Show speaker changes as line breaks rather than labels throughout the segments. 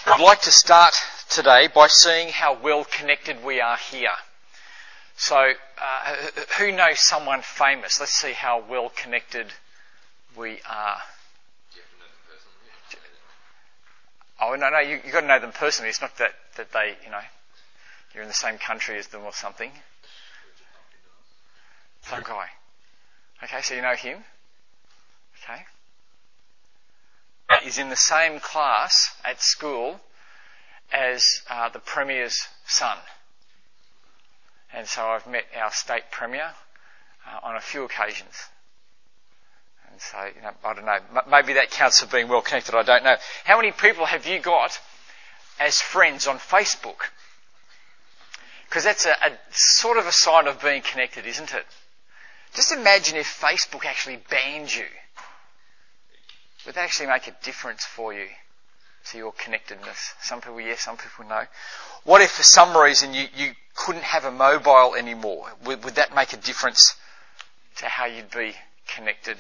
I'd like to start today by seeing how well connected we are here. So, who knows someone famous? Let's see how well connected we are. Oh, no, you've got to know them personally. It's not that they, you're in the same country as them or something. Some guy. Okay, so you know him. Okay. He's in the same class at school as the Premier's son. And so I've met our state Premier on a few occasions. And so, I don't know, maybe that counts for being well connected, I don't know. How many people have you got as friends on Facebook? Because that's a sort of a sign of being connected, isn't it? Just imagine if Facebook actually banned you. Would that actually make a difference for you, to your connectedness? Some people yes, some people no. What if for some reason you couldn't have a mobile anymore? Would that make a difference to how you'd be connected?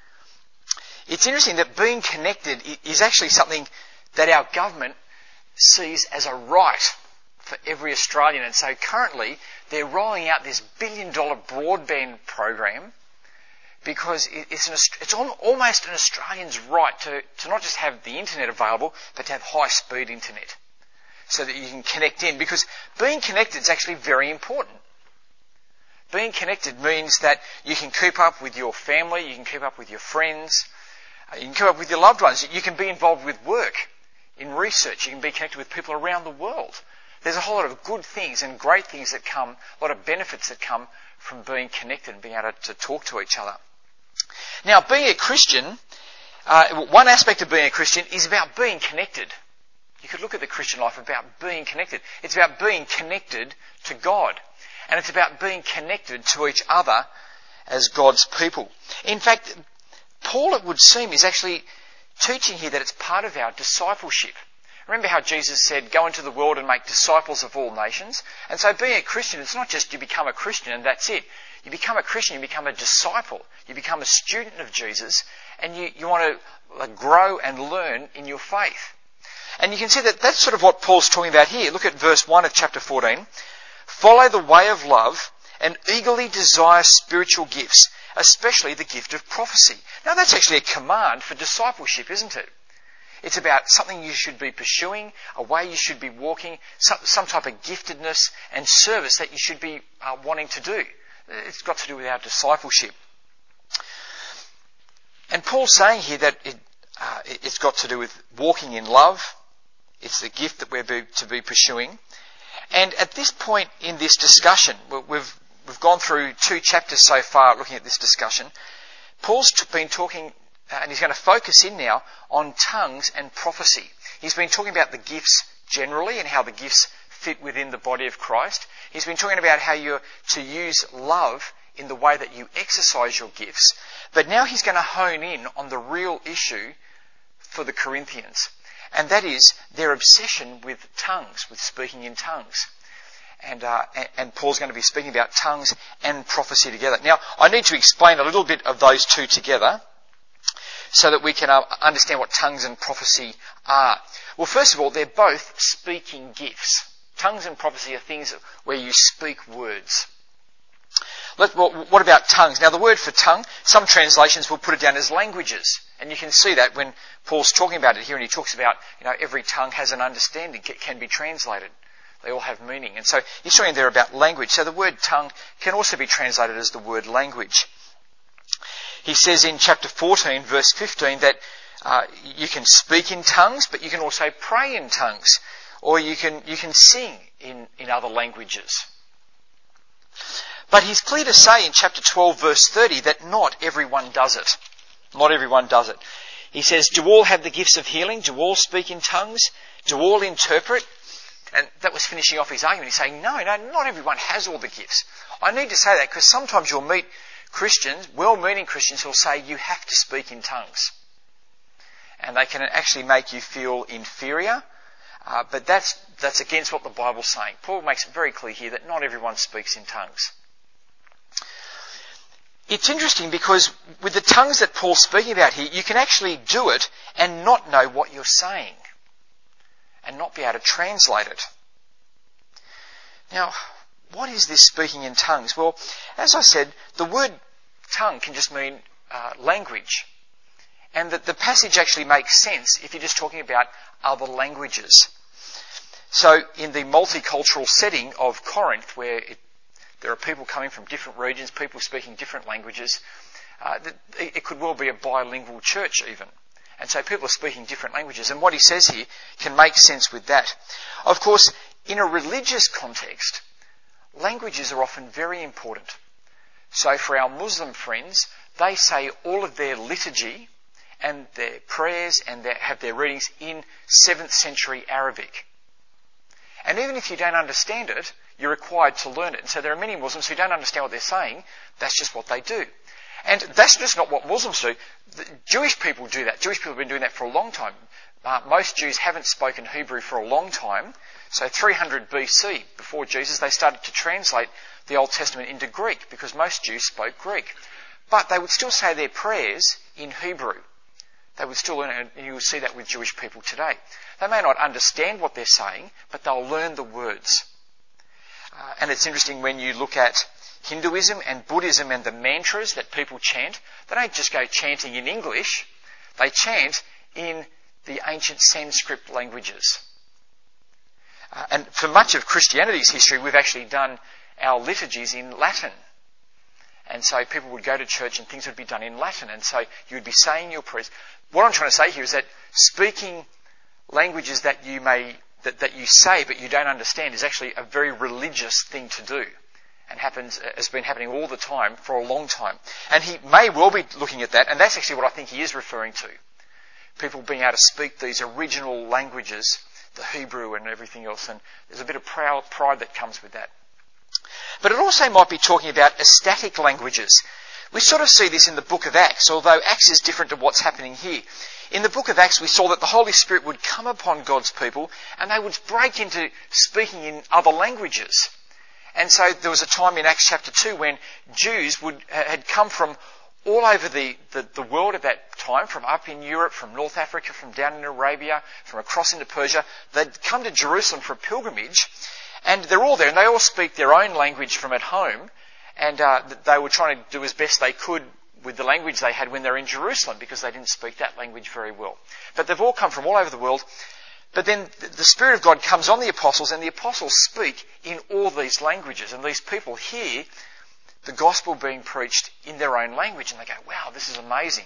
It's interesting that being connected is actually something that our government sees as a right for every Australian. And so currently they're rolling out this $1 billion broadband program because it's almost an Australian's right to not just have the internet available, but to have high-speed internet so that you can connect in. Because being connected is actually very important. Being connected means that you can keep up with your family, you can keep up with your friends, you can keep up with your loved ones, you can be involved with work, in research, you can be connected with people around the world. There's a whole lot of good things and great things that come, a lot of benefits that come from being connected and being able to talk to each other. Now, being a Christian, one aspect of being a Christian is about being connected. You could look at the Christian life about being connected. It's about being connected to God. And it's about being connected to each other as God's people. In fact, Paul, it would seem, is actually teaching here that it's part of our discipleship. Remember how Jesus said, go into the world and make disciples of all nations? And so being a Christian, it's not just you become a Christian and that's it. You become a Christian, you become a disciple, you become a student of Jesus, and you want to grow and learn in your faith. And you can see that that's sort of what Paul's talking about here. Look at verse 1 of chapter 14. Follow the way of love and eagerly desire spiritual gifts, especially the gift of prophecy. Now that's actually a command for discipleship, isn't it? It's about something you should be pursuing, a way you should be walking, some type of giftedness and service that you should be wanting to do. It's got to do with our discipleship. And Paul's saying here that it's got to do with walking in love. It's the gift that we're to be pursuing. And at this point in this discussion, we've gone through 2 chapters so far looking at this discussion. Paul's been talking, and he's going to focus in now on tongues and prophecy. He's been talking about the gifts generally and how the gifts fit within the body of Christ. He's been talking about how you're to use love in the way that you exercise your gifts. But now he's going to hone in on the real issue for the Corinthians. And that is their obsession with tongues, with speaking in tongues. And Paul's going to be speaking about tongues and prophecy together. Now, I need to explain a little bit of those two together so that we can understand what tongues and prophecy are. Well, first of all, they're both speaking gifts. Tongues and prophecy are things where you speak words. What about tongues? Now, the word for tongue, some translations will put it down as languages. And you can see that when Paul's talking about it here, and he talks about, every tongue has an understanding, it can be translated. They all have meaning. And so he's talking there about language. So the word tongue can also be translated as the word language. He says in chapter 14, verse 15, that you can speak in tongues, but you can also pray in tongues. Or you can sing in other languages. But he's clear to say in chapter 12, verse 30, that not everyone does it. Not everyone does it. He says, do all have the gifts of healing? Do all speak in tongues? Do all interpret? And that was finishing off his argument. He's saying, no, not everyone has all the gifts. I need to say that because sometimes you'll meet Christians, well-meaning Christians, who'll say you have to speak in tongues. And they can actually make you feel inferior. But that's against what the Bible's saying. Paul makes it very clear here that not everyone speaks in tongues. It's interesting because with the tongues that Paul's speaking about here, you can actually do it and not know what you're saying.
and not be able to translate it. Now, what is this speaking in tongues? Well, as I said, the word tongue can just mean language. And that the passage actually makes sense if you're just talking about other languages. So in the multicultural setting of Corinth, where there are people coming from different regions, people speaking different languages, it could well be a bilingual church even. And so people are speaking different languages. And what he says here can make sense with that. Of course, in a religious context, languages are often very important. So for our Muslim friends, they say all of their liturgy and their prayers and have their readings in 7th century Arabic. And even if you don't understand it, you're required to learn it. And so there are many Muslims who don't understand what they're saying. That's just what they do. And that's just not what Muslims do. The Jewish people do that. Jewish people have been doing that for a long time. Most Jews haven't spoken Hebrew for a long time. So 300 BC, before Jesus, they started to translate the Old Testament into Greek because most Jews spoke Greek. But they would still say their prayers in Hebrew. They would still learn it, and you will see that with Jewish people today. They may not understand what they're saying, but they'll learn the words. And it's interesting when you look at Hinduism and Buddhism and the mantras that people chant, they don't just go chanting in English, they chant in the ancient Sanskrit languages. And for much of Christianity's history, we've actually done our liturgies in Latin. And so people would go to church and things would be done in Latin. And so you would be saying your prayers. What I'm trying to say here is that speaking languages that you say but you don't understand is actually a very religious thing to do. And has been happening all the time for a long time. And he may well be looking at that, and that's actually what I think he is referring to. People being able to speak these original languages, the Hebrew and everything else, and there's a bit of pride that comes with that. But it also might be talking about ecstatic languages. We sort of see this in the book of Acts, although Acts is different to what's happening here. In the book of Acts, we saw that the Holy Spirit would come upon God's people and they would break into speaking in other languages. And so there was a time in Acts chapter 2 when Jews had come from all over the world at that time, from up in Europe, from North Africa, from down in Arabia, from across into Persia. They'd come to Jerusalem for a pilgrimage, and they're all there, and they all speak their own language from at home, and they were trying to do as best they could with the language they had when they were in Jerusalem, because they didn't speak that language very well. But they've all come from all over the world. But then the Spirit of God comes on the apostles, and the apostles speak in all these languages, and these people hear the gospel being preached in their own language, and they go, wow, this is amazing.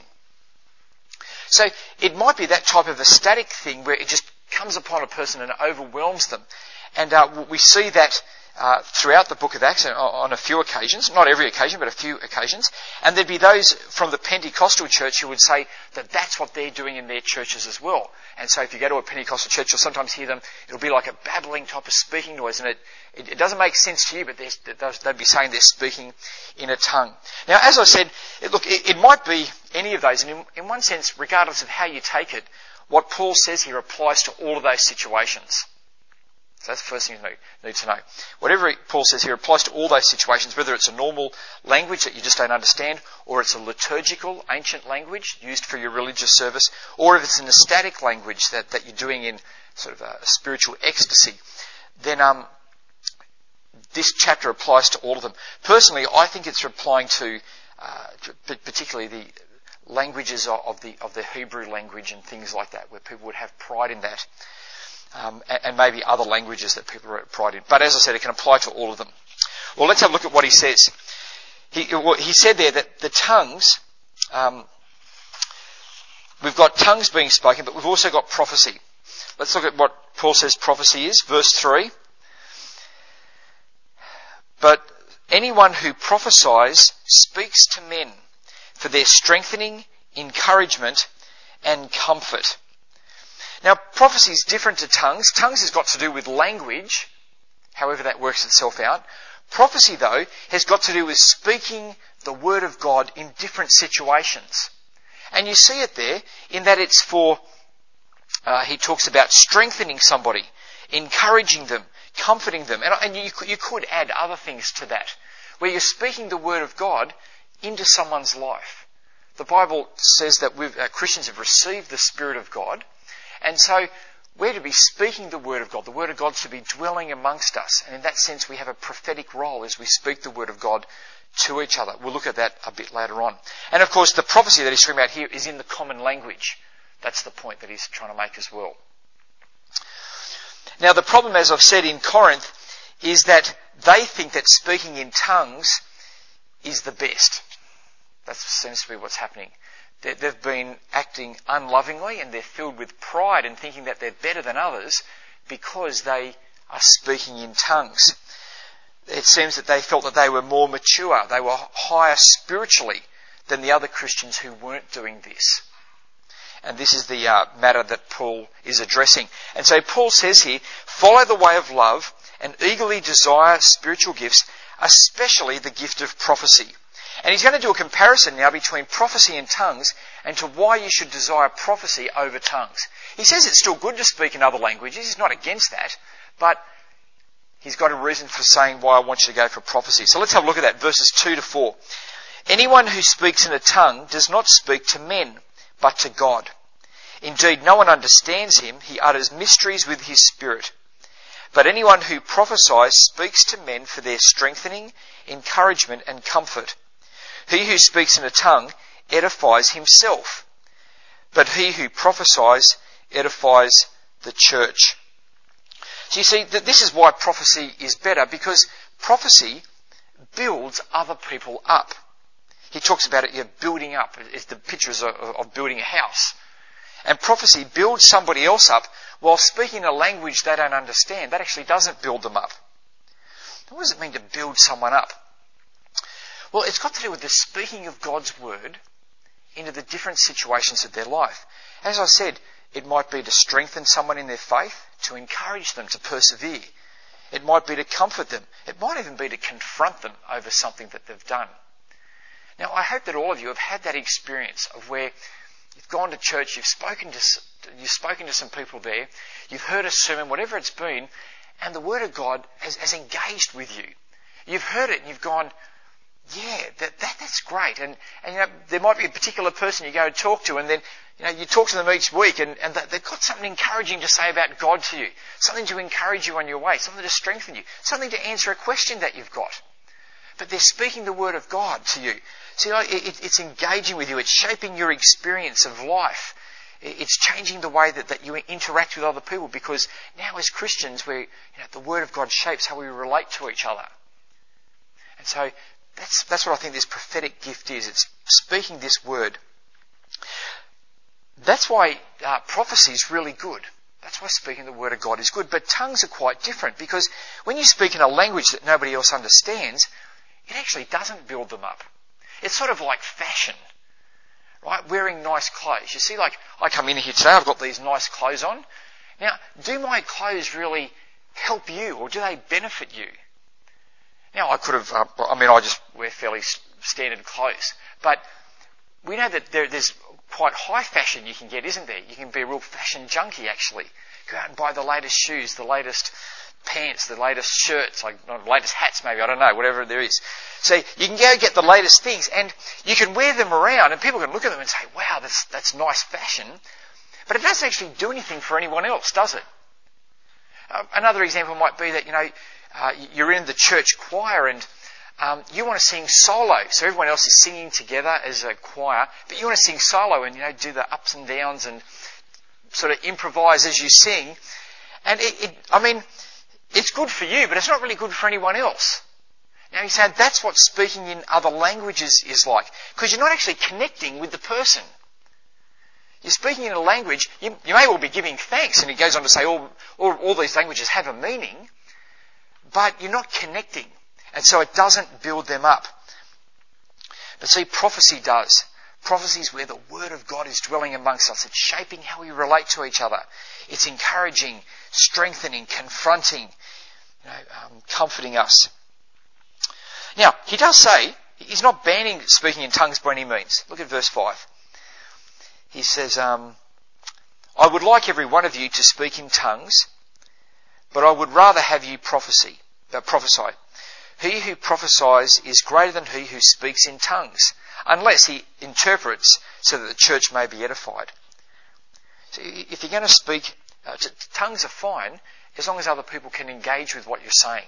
So it might be that type of ecstatic thing where it just comes upon a person and overwhelms them. And we see that throughout the book of Acts on a few occasions, not every occasion, but a few occasions. And there'd be those from the Pentecostal church who would say that that's what they're doing in their churches as well. And so if you go to a Pentecostal church, you'll sometimes hear them, it'll be like a babbling type of speaking noise, and it doesn't make sense to you, but they'd be saying they're speaking in a tongue. Now, as I said, it might be any of those, and in one sense, regardless of how you take it, what Paul says here applies to all of those situations. So that's the first thing you need to know. Whatever Paul says here applies to all those situations, whether it's a normal language that you just don't understand, or it's a liturgical, ancient language used for your religious service, or if it's an ecstatic language that you're doing in sort of a spiritual ecstasy, then this chapter applies to all of them. Personally, I think it's applying to particularly the languages of the Hebrew language and things like that, where people would have pride in that. And maybe other languages that people are pride in. But as I said, it can apply to all of them. Well, let's have a look at what he says. He said there that the tongues, we've got tongues being spoken, but we've also got prophecy. Let's look at what Paul says prophecy is. Verse 3. But anyone who prophesies speaks to men for their strengthening, encouragement, and comfort. Now, prophecy is different to tongues. Tongues has got to do with language, however that works itself out. Prophecy, though, has got to do with speaking the word of God in different situations. And you see it there in that it's for, he talks about strengthening somebody, encouraging them, comforting them. And you could add other things to that, where you're speaking the word of God into someone's life. The Bible says that Christians have received the Spirit of God. And so we're to be speaking the Word of God. The Word of God should be dwelling amongst us. And in that sense, we have a prophetic role as we speak the Word of God to each other. We'll look at that a bit later on. And of course, the prophecy that he's talking about here is in the common language. That's the point that he's trying to make as well. Now, the problem, as I've said, in Corinth is that they think that speaking in tongues is the best. That seems to be what's happening. They've been acting unlovingly, and they're filled with pride and thinking that they're better than others because they are speaking in tongues. It seems that they felt that they were more mature, they were higher spiritually than the other Christians who weren't doing this. And this is the matter that Paul is addressing. And so Paul says here, follow the way of love and eagerly desire spiritual gifts, especially the gift of prophecy. And he's going to do a comparison now between prophecy and tongues and to why you should desire prophecy over tongues. He says it's still good to speak in other languages. He's not against that. But he's got a reason for saying why I want you to go for prophecy. So let's have a look at that, verses 2 to 4. Anyone who speaks in a tongue does not speak to men, but to God. Indeed, no one understands him. He utters mysteries with his spirit. But anyone who prophesies speaks to men for their strengthening, encouragement, and comfort. He who speaks in a tongue edifies himself, but he who prophesies edifies the church. So you see that this is why prophecy is better, because prophecy builds other people up. He talks about it, building up. It's the pictures of building a house. And prophecy builds somebody else up while speaking a language they don't understand. That actually doesn't build them up. What does it mean to build someone up? Well, it's got to do with the speaking of God's word into the different situations of their life. As I said, it might be to strengthen someone in their faith, to encourage them to persevere. It might be to comfort them. It might even be to confront them over something that they've done. Now, I hope that all of you have had that experience of where you've gone to church, you've spoken to some people there, you've heard a sermon, whatever it's been, and the Word of God has engaged with you. You've heard it and you've gone, yeah, that's great. And there might be a particular person you go and talk to, and then you talk to them each week, and they've got something encouraging to say about God to you, something to encourage you on your way, something to strengthen you, something to answer a question that you've got. But they're speaking the Word of God to you. See, it's engaging with you. It's shaping your experience of life. It's changing the way that you interact with other people, because now as Christians, the Word of God shapes how we relate to each other. And so that's what I think this prophetic gift is. It's speaking this Word. That's why prophecy is really good. That's why speaking the Word of God is good. But tongues are quite different, because when you speak in a language that nobody else understands, it actually doesn't build them up. It's sort of like fashion, right? Wearing nice clothes. You see, like I come in here today, I've got these nice clothes on. Now, do my clothes really help you, or do they benefit you? Now, I could have, I just wear fairly standard clothes. But we know that there's quite high fashion you can get, isn't there? You can be a real fashion junkie, actually. Go out and buy the latest shoes, the latest pants, the latest shirts, not latest hats maybe, I don't know, whatever there is. So you can go get the latest things, and you can wear them around, and people can look at them and say, wow, that's nice fashion. But it doesn't actually do anything for anyone else, does it? Another example might be that, you're in the church choir and you want to sing solo. So everyone else is singing together as a choir, but you want to sing solo and, do the ups and downs and sort of improvise as you sing. And it's good for you, but it's not really good for anyone else. Now he's saying that's what speaking in other languages is like, because you're not actually connecting with the person. You're speaking in a language, you may well be giving thanks, and he goes on to say all these languages have a meaning, but you're not connecting, and so it doesn't build them up. But see, prophecy does. Prophecy is where the Word of God is dwelling amongst us. It's shaping how we relate to each other. It's encouraging, strengthening, confronting, comforting us. Now, he does say, he's not banning speaking in tongues by any means. Look at verse 5. He says, I would like every one of you to speak in tongues, but I would rather have you prophesy. He who prophesies is greater than he who speaks in tongues, unless he interprets so that the church may be edified. So if you're going to speak Tongues are fine as long as other people can engage with what you're saying.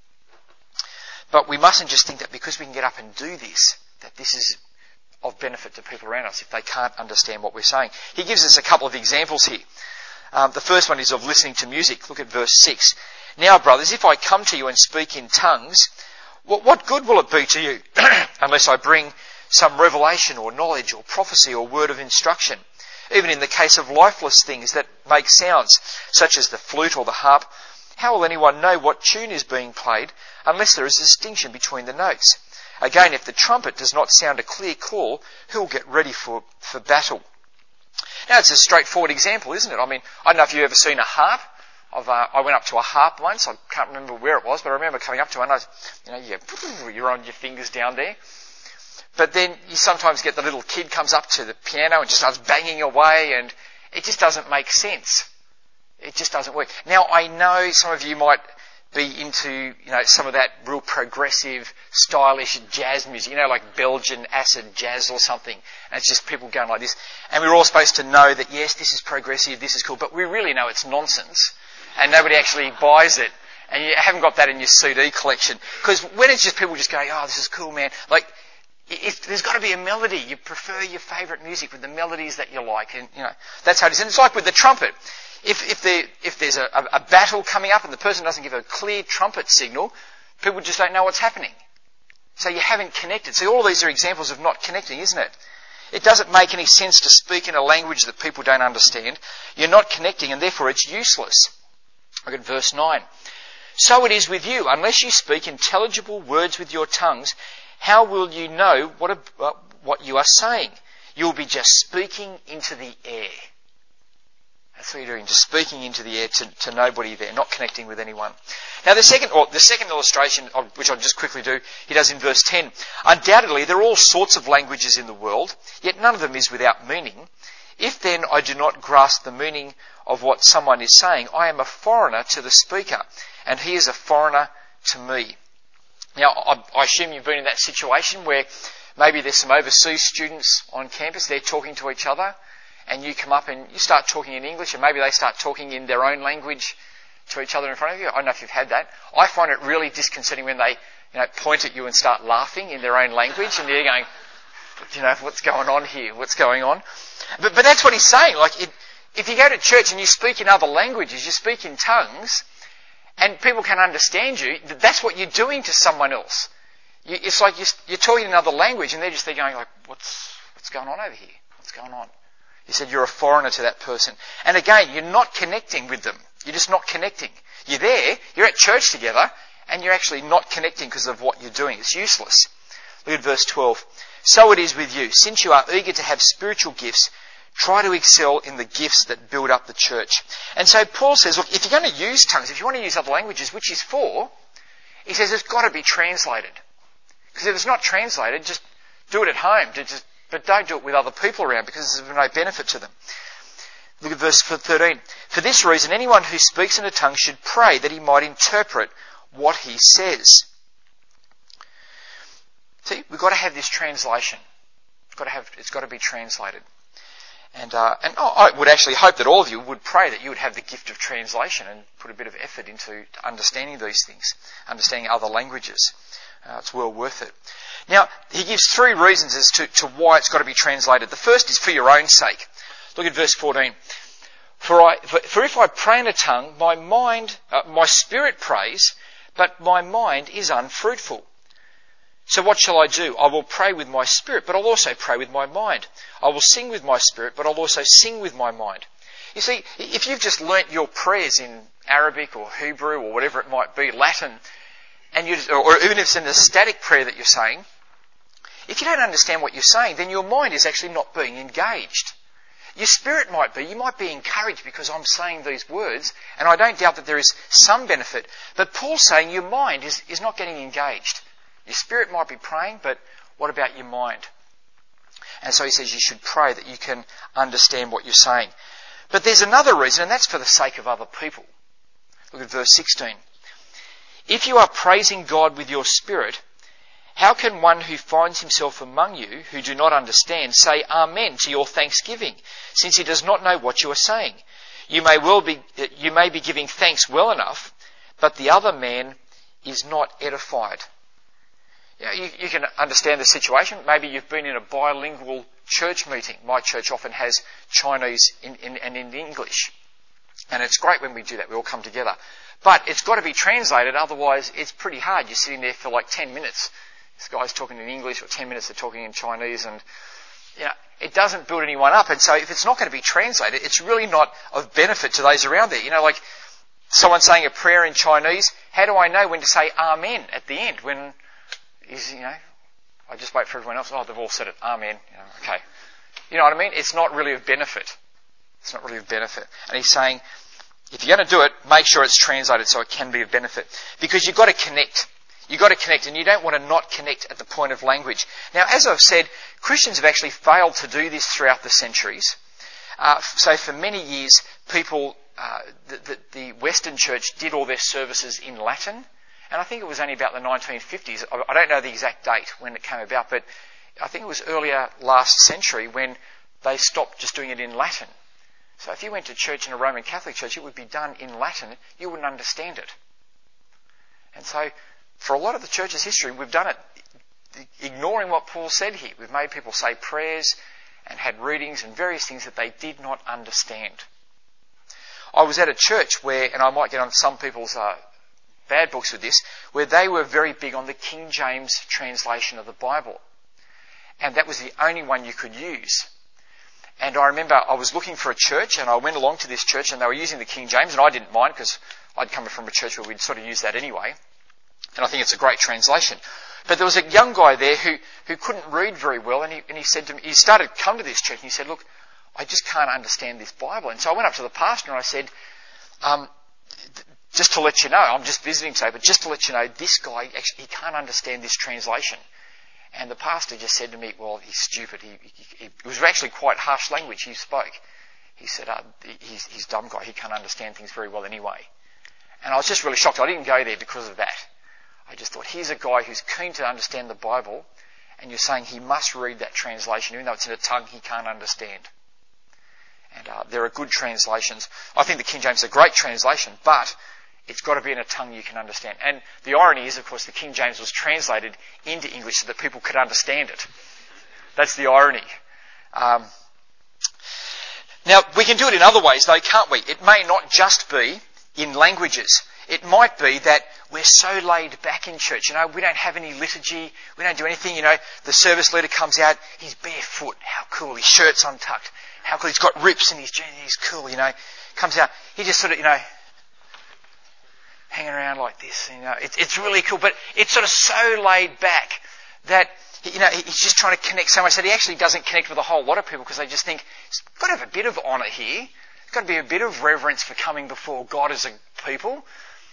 But we mustn't just think that because we can get up and do this, that this is of benefit to people around us if they can't understand what we're saying. He gives us a couple of examples here. The first one is of listening to music. Look at verse 6. Now, brothers, if I come to you and speak in tongues, what good will it be to you unless I bring some revelation or knowledge or prophecy or word of instruction? Even in the case of lifeless things that make sounds, such as the flute or the harp, how will anyone know what tune is being played unless there is a distinction between the notes? Again, if the trumpet does not sound a clear call, who will get ready for battle? Now, it's a straightforward example, isn't it? I mean, I don't know if you've ever seen a harp. I went up to a harp once. I can't remember where it was, but I remember coming up to one. You're on your fingers down there. But then you sometimes get the little kid comes up to the piano and just starts banging away, and it just doesn't make sense. It just doesn't work. Now, I know some of you might be into, some of that real progressive, stylish jazz music, like Belgian acid jazz or something. And it's just people going like this. And we're all supposed to know that, yes, this is progressive, this is cool, but we really know it's nonsense. And nobody actually buys it. And you haven't got that in your CD collection. Because when it's just people just going, oh, this is cool, man. There's got to be a melody. You prefer your favourite music with the melodies that you like. And, that's how it is. And it's like with the trumpet. If there's a battle coming up and the person doesn't give a clear trumpet signal, people just don't know what's happening. So you haven't connected. So all of these are examples of not connecting, isn't it? It doesn't make any sense to speak in a language that people don't understand. You're not connecting, and therefore it's useless. Look at verse 9. So it is with you. Unless you speak intelligible words with your tongues, how will you know what you are saying? You'll be just speaking into the air. That's what you're doing, just speaking into the air to nobody there, not connecting with anyone. Now the second illustration, which I'll just quickly do, he does in verse 10. Undoubtedly there are all sorts of languages in the world, yet none of them is without meaning. If then I do not grasp the meaning of what someone is saying, I am a foreigner to the speaker, and he is a foreigner to me. Now I assume you've been in that situation where maybe there's some overseas students on campus, they're talking to each other, and you come up and you start talking in English, and maybe they start talking in their own language to each other in front of you. I don't know if you've had that. I find it really disconcerting when they, point at you and start laughing in their own language, and they're going, what's going on here? What's going on? But that's what he's saying. If you go to church and you speak in other languages, you speak in tongues, and people can understand you, that's what you're doing to someone else. It's like you're talking another language, and they're going like, what's going on over here? What's going on? He said you're a foreigner to that person. And again, you're not connecting with them. You're just not connecting. You're there, you're at church together, and you're actually not connecting because of what you're doing. It's useless. Look at verse 12. So it is with you. Since you are eager to have spiritual gifts, try to excel in the gifts that build up the church. And so Paul says, look, if you're going to use tongues, if you want to use other languages, which is for, he says it's got to be translated. Because if it's not translated, just do it at home. But don't do it with other people around, because there's no benefit to them. Look at verse 13. For this reason, anyone who speaks in a tongue should pray that he might interpret what he says. See, we've got to have this translation. It's got to be translated. And I would actually hope that all of you would pray that you would have the gift of translation and put a bit of effort into understanding these things, understanding other languages. It's well worth it. Now, he gives 3 reasons as to why it's got to be translated. The first is for your own sake. Look at verse 14. For if I pray in a tongue, my spirit prays, but my mind is unfruitful. So what shall I do? I will pray with my spirit, but I'll also pray with my mind. I will sing with my spirit, but I'll also sing with my mind. You see, if you've just learnt your prayers in Arabic or Hebrew or whatever it might be, Latin, or even if it's in a static prayer that you're saying, if you don't understand what you're saying, then your mind is actually not being engaged. Your spirit might be. You might be encouraged because I'm saying these words, and I don't doubt that there is some benefit. But Paul's saying your mind is not getting engaged. Your spirit might be praying, but what about your mind? And so he says you should pray that you can understand what you're saying. But there's another reason, and that's for the sake of other people. Look at verse 16. If you are praising God with your spirit, how can one who finds himself among you who do not understand say Amen to your thanksgiving, since he does not know what you are saying? You may be giving thanks well enough, but the other man is not edified. You can understand the situation. Maybe you've been in a bilingual church meeting. My church often has Chinese and in English. And it's great when we do that. We all come together. But it's got to be translated, otherwise it's pretty hard. You're sitting there for like 10 minutes. This guy's talking in English, or 10 minutes they're talking in Chinese, and it doesn't build anyone up. And so if it's not going to be translated, it's really not of benefit to those around there. Like someone saying a prayer in Chinese, how do I know when to say Amen at the end? When I just wait for everyone else. Oh, they've all said it. Amen. Okay. You know what I mean? It's not really of benefit. It's not really of benefit. And he's saying, if you're going to do it, make sure it's translated so it can be of benefit. Because you've got to connect. You've got to connect, and you don't want to not connect at the point of language. Now, as I've said, Christians have actually failed to do this throughout the centuries. So for many years, people, the Western Church did all their services in Latin. And I think it was only about the 1950s. I don't know the exact date when it came about, but I think it was earlier last century when they stopped just doing it in Latin. So if you went to church in a Roman Catholic church, it would be done in Latin. You wouldn't understand it. And so for a lot of the church's history, we've done it ignoring what Paul said here. We've made people say prayers and had readings and various things that they did not understand. I was at a church where, and I might get on some people's bad books with this, where they were very big on the King James translation of the Bible. And that was the only one you could use. And I remember I was looking for a church, and I went along to this church, and they were using the King James, and I didn't mind because I'd come from a church where we'd sort of use that anyway. And I think it's a great translation. But there was a young guy there who couldn't read very well, and he said to me, he started to come to this church, and he said, look, I just can't understand this Bible. And so I went up to the pastor and I said, just to let you know, I'm just visiting today, but just to let you know, this guy, actually, he can't understand this translation. And the pastor just said to me, well, he's stupid. It was actually quite harsh language he spoke. He said, he's a dumb guy. He can't understand things very well anyway. And I was just really shocked. I didn't go there because of that. I just thought, here's a guy who's keen to understand the Bible, and you're saying he must read that translation, even though it's in a tongue he can't understand. And there are good translations. I think the King James is a great translation, but it's got to be in a tongue you can understand. And the irony is, of course, the King James was translated into English so that people could understand it. That's the irony. Now, we can do it in other ways, though, can't we? It may not just be in languages. It might be that we're so laid back in church. We don't have any liturgy. We don't do anything. The service leader comes out. He's barefoot. How cool. His shirt's untucked. How cool. He's got rips and he's cool, Comes out. He just sort of, hanging around like this. It's really cool. But it's sort of so laid back that, he's just trying to connect so much that he actually doesn't connect with a whole lot of people because they just think, it's got to have a bit of honour here. It's got to be a bit of reverence for coming before God as a people.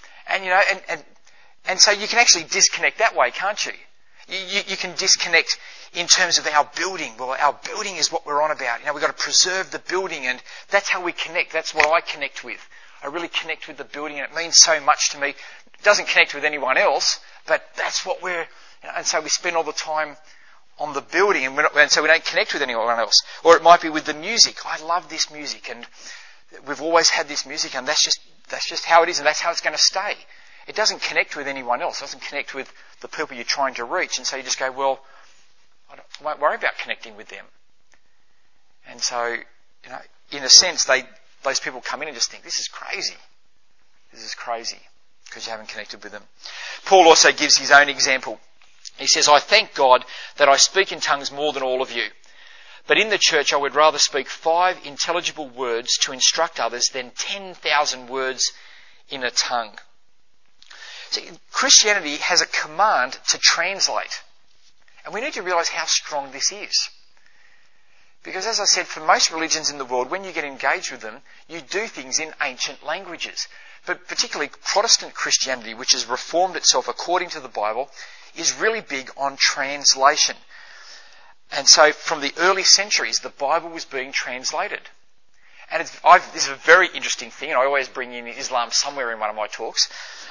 And so you can actually disconnect that way, can't you? You can disconnect in terms of our building. Well, our building is what we're on about. We've got to preserve the building, and that's how we connect. That's what I connect with. I really connect with the building, and it means so much to me. It doesn't connect with anyone else, but that's what we're... and so we spend all the time on the building, and so we don't connect with anyone else. Or it might be with the music. I love this music, and we've always had this music, and that's just how it is, and that's how it's going to stay. It doesn't connect with anyone else. It doesn't connect with the people you're trying to reach. And so you just go, well, I won't worry about connecting with them. And so, in a sense, those people come in and just think, this is crazy. This is crazy because you haven't connected with them. Paul also gives his own example. He says, I thank God that I speak in tongues more than all of you. But in the church I would rather speak 5 intelligible words to instruct others than 10,000 words in a tongue. See, Christianity has a command to translate. And we need to realise how strong this is. Because as I said, for most religions in the world, when you get engaged with them, you do things in ancient languages. But particularly Protestant Christianity, which has reformed itself according to the Bible, is really big on translation. And so from the early centuries, the Bible was being translated. And this is a very interesting thing, and I always bring in Islam somewhere in one of my talks.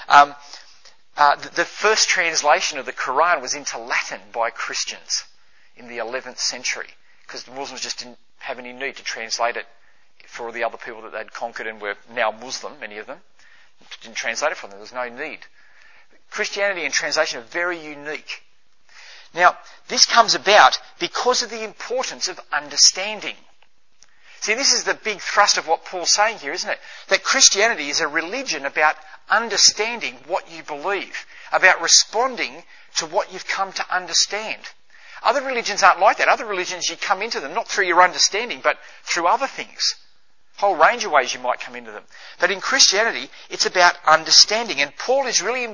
The first translation of the Quran was into Latin by Christians in the 11th century, because the Muslims just didn't have any need to translate it for the other people that they'd conquered and were now Muslim, many of them. Didn't translate it for them. There was no need. Christianity and translation are very unique. Now, this comes about because of the importance of understanding. See, this is the big thrust of what Paul's saying here, isn't it? That Christianity is a religion about understanding what you believe, about responding to what you've come to understand. Other religions aren't like that. Other religions, you come into them not through your understanding, but through other things. A whole range of ways you might come into them. But in Christianity, it's about understanding. And Paul is really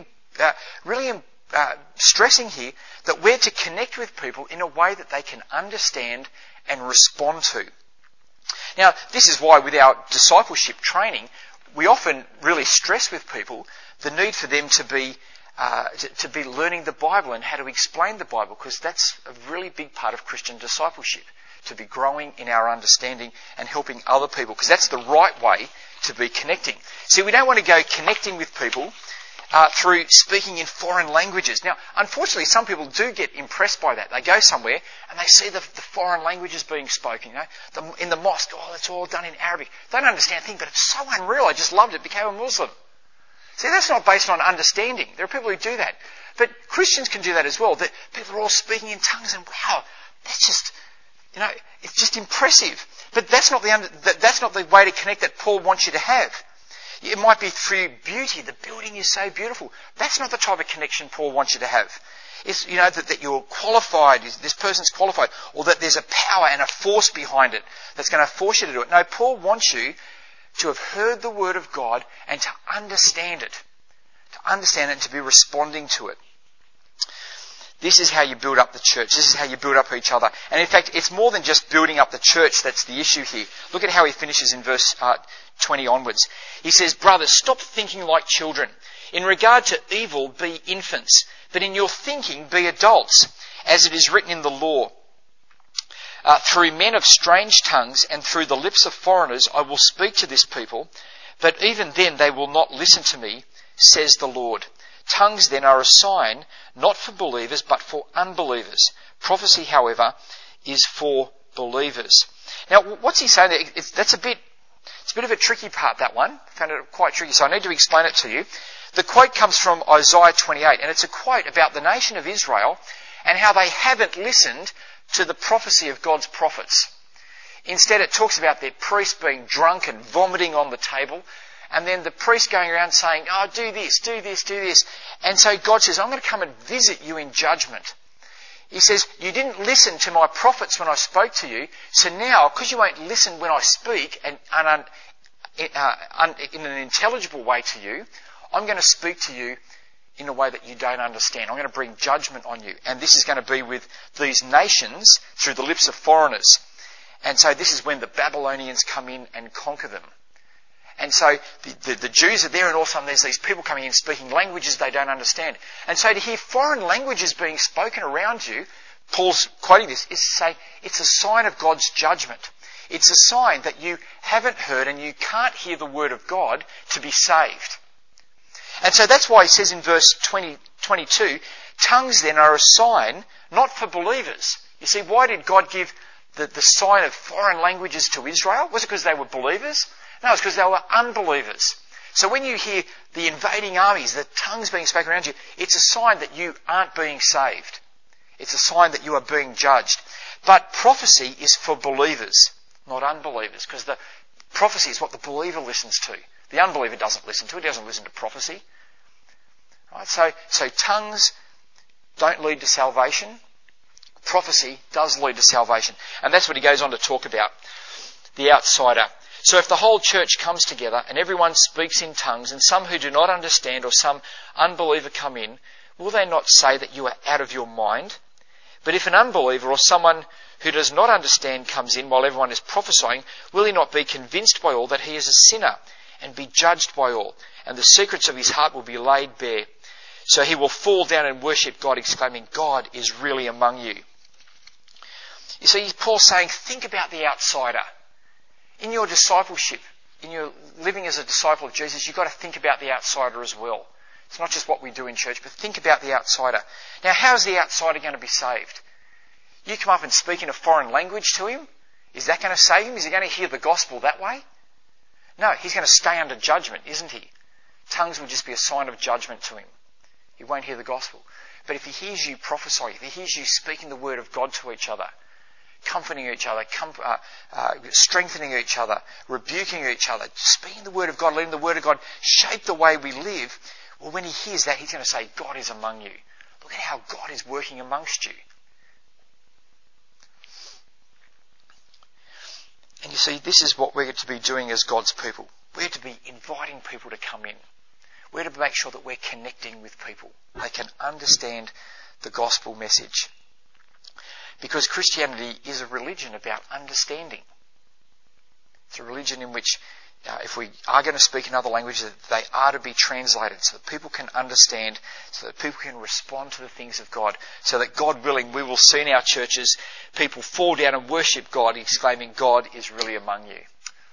stressing here that we're to connect with people in a way that they can understand and respond to. Now, this is why with our discipleship training, we often really stress with people the need for them to be learning the Bible and how to explain the Bible, because that's a really big part of Christian discipleship, to be growing in our understanding and helping other people, because that's the right way to be connecting. See, we don't want to go connecting with people through speaking in foreign languages. Now, unfortunately, some people do get impressed by that. They go somewhere and they see the foreign languages being spoken. In the mosque, it's all done in Arabic. They don't understand a thing, but it's so unreal. I just loved it. Became a Muslim. See, that's not based on understanding. There are people who do that. But Christians can do that as well. That people are all speaking in tongues and wow, that's just, it's just impressive. But that's not the way to connect that Paul wants you to have. It might be through beauty. The building is so beautiful. That's not the type of connection Paul wants you to have. It's, that you're qualified, this person's qualified, or that there's a power and a force behind it that's going to force you to do it. No, Paul wants you to have heard the word of God and to understand it. To understand it and to be responding to it. This is how you build up the church. This is how you build up each other. And in fact, it's more than just building up the church that's the issue here. Look at how he finishes in verse 20 onwards. He says, "Brothers, stop thinking like children. In regard to evil, be infants. But in your thinking, be adults, as it is written in the law. Through men of strange tongues and through the lips of foreigners, I will speak to this people. But even then they will not listen to me, says the Lord. Tongues then are a sign, not for believers, but for unbelievers. Prophecy, however, is for believers." Now, what's he saying there? It's a bit of a tricky part, that one. I found it quite tricky, so I need to explain it to you. The quote comes from Isaiah 28, and it's a quote about the nation of Israel and how they haven't listened to the prophecy of God's prophets. Instead, it talks about their priest being drunk and vomiting on the table, and then the priest going around saying, do this, do this, do this. And so God says, I'm going to come and visit you in judgment. He says, you didn't listen to my prophets when I spoke to you, so now, because you won't listen when I speak and in an intelligible way to you, I'm going to speak to you in a way that you don't understand. I'm going to bring judgment on you. And this is going to be with these nations through the lips of foreigners. And so this is when the Babylonians come in and conquer them. And so the Jews are there, and all of a sudden there's these people coming in speaking languages they don't understand. And so to hear foreign languages being spoken around you, Paul's quoting this, is to say it's a sign of God's judgment. It's a sign that you haven't heard and you can't hear the word of God to be saved. And so that's why he says in verse 22, tongues then are a sign, not for believers. You see, why did God give the sign of foreign languages to Israel? Was it because they were believers? No, it's because they were unbelievers. So when you hear the invading armies, the tongues being spoken around you, it's a sign that you aren't being saved. It's a sign that you are being judged. But prophecy is for believers, not unbelievers, because the prophecy is what the believer listens to. The unbeliever doesn't listen to it. He doesn't listen to prophecy. Right? So tongues don't lead to salvation. Prophecy does lead to salvation. And that's what he goes on to talk about. The outsider. So if the whole church comes together and everyone speaks in tongues and some who do not understand or some unbeliever come in, will they not say that you are out of your mind? But if an unbeliever or someone who does not understand comes in while everyone is prophesying, will he not be convinced by all that he is a sinner and be judged by all? And the secrets of his heart will be laid bare. So he will fall down and worship God, exclaiming, God is really among you. You see, Paul's saying, think about the outsider. In your discipleship, in your living as a disciple of Jesus, you've got to think about the outsider as well. It's not just what we do in church, but think about the outsider. Now, how's the outsider going to be saved? You come up and speak in a foreign language to him? Is that going to save him? Is he going to hear the gospel that way? No, he's going to stay under judgment, isn't he? Tongues will just be a sign of judgment to him. He won't hear the gospel. But if he hears you prophesy, if he hears you speaking the word of God to each other, comforting each other, strengthening each other, rebuking each other, speaking the word of God, letting the word of God shape the way we live, well, when he hears that, he's going to say, God is among you. Look at how God is working amongst you. And you see, this is what we're to be doing as God's people. We're to be inviting people to come in. We're to make sure that we're connecting with people. They can understand the gospel message. Because Christianity is a religion about understanding. It's a religion in which, if we are going to speak in other languages, they are to be translated so that people can understand, so that people can respond to the things of God, so that, God willing, we will see in our churches people fall down and worship God, exclaiming, God is really among you.